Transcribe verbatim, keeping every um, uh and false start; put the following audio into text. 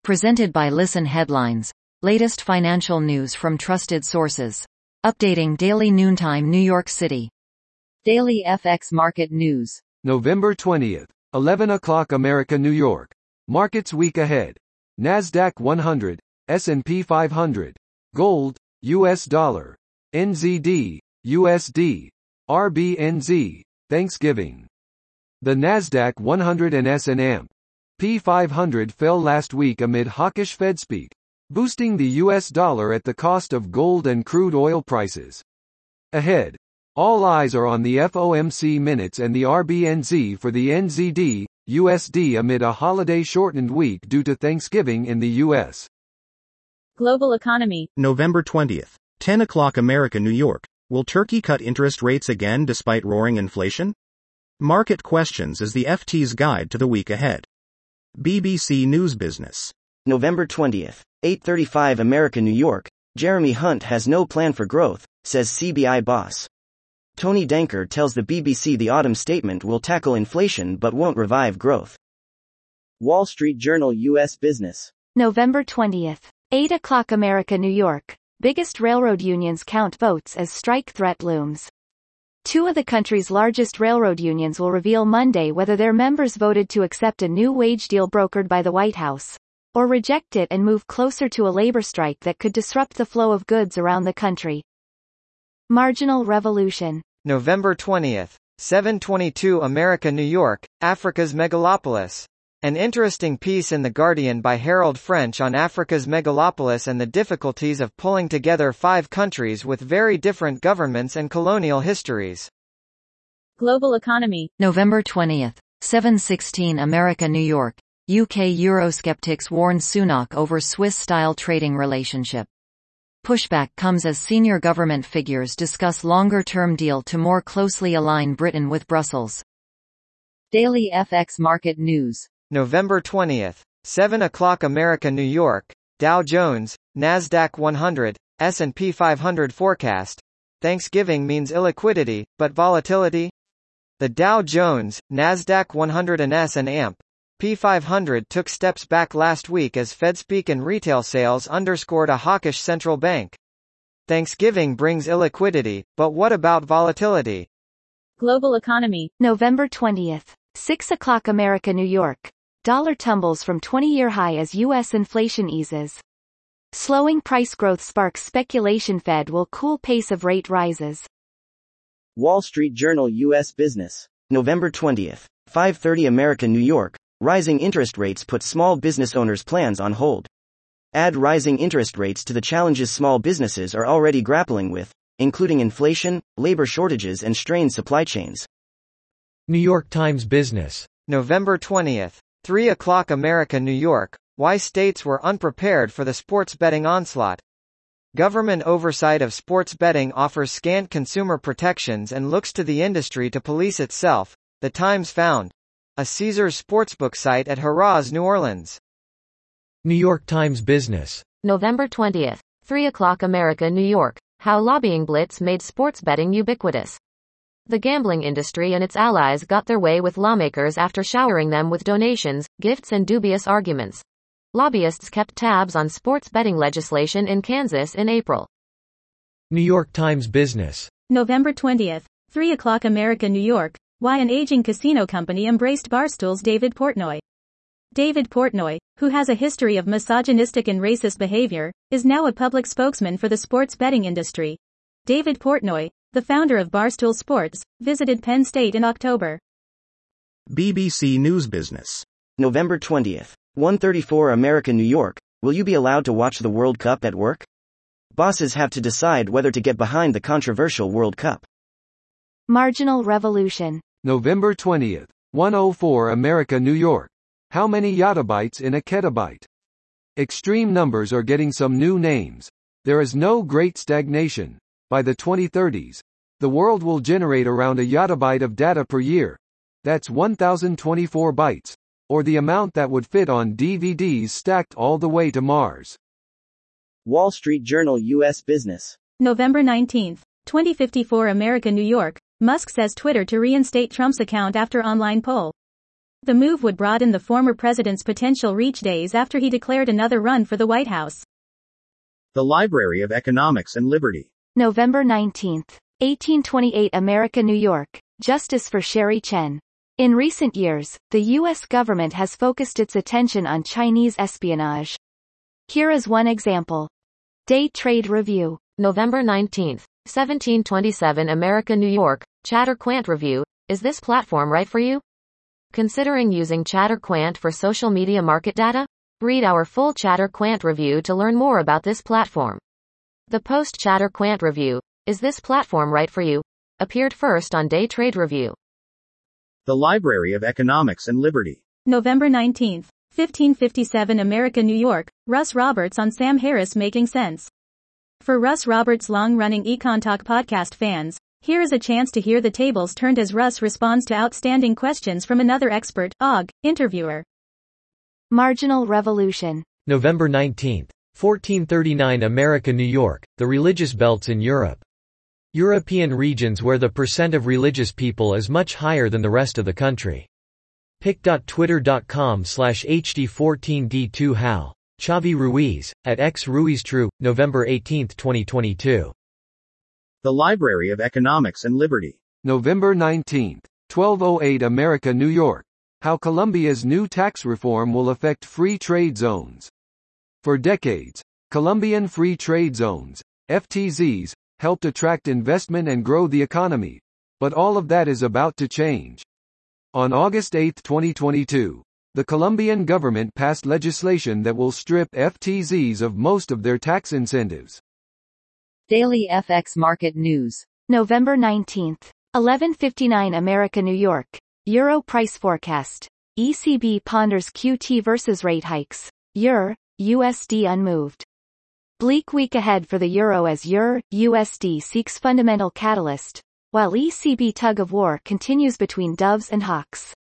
Presented by Listen Headlines. Latest financial news from trusted sources. Updating daily noontime New York City. Daily F X Market News. November twentieth, eleven o'clock America, New York. Markets week ahead. Nasdaq one hundred, S and P five hundred. Gold, U S dollar. N Z D, U S D. R B N Z, Thanksgiving. The Nasdaq one hundred and S and P five hundred fell last week amid hawkish Fed speak, boosting the U S dollar at the cost of gold and crude oil prices. Ahead, all eyes are on the F O M C minutes and the R B N Z for the N Z D, U S D amid a holiday-shortened week due to Thanksgiving in the U S. Global economy. November twentieth, ten o'clock America, New York. Will Turkey cut interest rates again despite roaring inflation? Market questions as the F T's guide to the week ahead. B B C News Business. November twentieth, eight thirty-five America, New York. Jeremy Hunt has no plan for growth, says C B I boss. Tony Danker tells the B B C the autumn statement will tackle inflation but won't revive growth. Wall Street Journal U S Business. November twentieth, eight o'clock America, New York. Biggest railroad unions count votes as strike threat looms. Two of the country's largest railroad unions will reveal Monday whether their members voted to accept a new wage deal brokered by the White House, or reject it and move closer to a labor strike that could disrupt the flow of goods around the country. Marginal Revolution. November twentieth, seven twenty-two America, New York, Africa's megalopolis. An interesting piece in The Guardian by Harold French on Africa's megalopolis and the difficulties of pulling together five countries with very different governments and colonial histories. Global economy. November twentieth, seven sixteen America, New York. U K Eurosceptics warn Sunak over Swiss-style trading relationship. Pushback comes as senior government figures discuss longer-term deal to more closely align Britain with Brussels. Daily F X Market News. November twentieth, seven o'clock America, New York. Dow Jones, Nasdaq one hundred, S and P five hundred forecast. Thanksgiving means illiquidity, but volatility? The Dow Jones, Nasdaq one hundred and S and P five hundred took steps back last week as Fed speak and retail sales underscored a hawkish central bank. Thanksgiving brings illiquidity, but what about volatility? Global economy. November twentieth, six o'clock America, New York. Dollar tumbles from twenty-year high as U S inflation eases. Slowing price growth sparks speculation Fed will cool pace of rate rises. Wall Street Journal U S Business. November twentieth, five thirty America, New York. Rising interest rates put small business owners' plans on hold. Add rising interest rates to the challenges small businesses are already grappling with, including inflation, labor shortages and strained supply chains. New York Times Business. November twentieth, three o'clock America, New York. Why states were unprepared for the sports betting onslaught. Government oversight of sports betting offers scant consumer protections and looks to the industry to police itself, The Times found. A Caesars sportsbook site at Harrah's, New Orleans. New York Times Business. November twentieth, three o'clock America, New York. How lobbying blitz made sports betting ubiquitous. The gambling industry and its allies got their way with lawmakers after showering them with donations, gifts and dubious arguments. Lobbyists kept tabs on sports betting legislation in Kansas in April. New York Times Business. November twentieth, three o'clock America, New York. Why an aging casino company embraced Barstool's David Portnoy. David Portnoy, who has a history of misogynistic and racist behavior, is now a public spokesman for the sports betting industry. David Portnoy, the founder of Barstool Sports, visited Penn State in October. B B C News Business. November twentieth, one thirty-four America, New York. Will you be allowed to watch the World Cup at work? Bosses have to decide whether to get behind the controversial World Cup. Marginal Revolution. November twentieth, one oh four America, New York. How many yottabytes in a ketabyte? Extreme numbers are getting some new names. There is no great stagnation. By the twenty thirties, the world will generate around a yottabyte of data per year. That's one thousand twenty-four bytes, or the amount that would fit on D V Ds stacked all the way to Mars. Wall Street Journal U S Business. November nineteenth, twenty fifty-four America, New York. Musk says Twitter to reinstate Trump's account after online poll. The move would broaden the former president's potential reach days after he declared another run for the White House. The Library of Economics and Liberty. November nineteenth. eighteen twenty-eight America, New York. Justice for Sherry Chen. In recent years, the U S government has focused its attention on Chinese espionage. Here is one example. Day Trade Review. November nineteenth. seventeen twenty-seven America, New York. ChatterQuant Review. Is this platform right for you? Considering using ChatterQuant for social media market data? Read our full ChatterQuant review to learn more about this platform. The post ChatterQuant review, Is this platform right for you? Appeared first on Day Trade Review. The Library of Economics and Liberty. November nineteenth. fifteen fifty-seven America, New York. Russ Roberts on Sam Harris Making Sense. For Russ Roberts' long-running Econ Talk podcast fans, here is a chance to hear the tables turned as Russ responds to outstanding questions from another expert, O G, interviewer. Marginal Revolution. November nineteenth. fourteen thirty-nine America, New York. The religious belts in Europe. European regions where the percent of religious people is much higher than the rest of the country. pic.twitter.com slash hd14d2 hal. Xavi Ruiz, at X Ruiz True, November eighteenth twenty twenty-two. The Library of Economics and Liberty. November nineteenth. twelve oh eight America, New York. How Colombia's new tax reform will affect free trade zones. For decades, Colombian free trade zones, F T Zs, helped attract investment and grow the economy. But all of that is about to change. On August eighth twenty twenty-two, the Colombian government passed legislation that will strip F T Zs of most of their tax incentives. Daily F X Market News. November nineteenth. eleven fifty-nine America, New York. Euro price forecast. E C B ponders Q T versus rate hikes. Euro, U S D unmoved. Bleak week ahead for the euro as Euro, U S D seeks fundamental catalyst, while E C B tug of war continues between doves and hawks.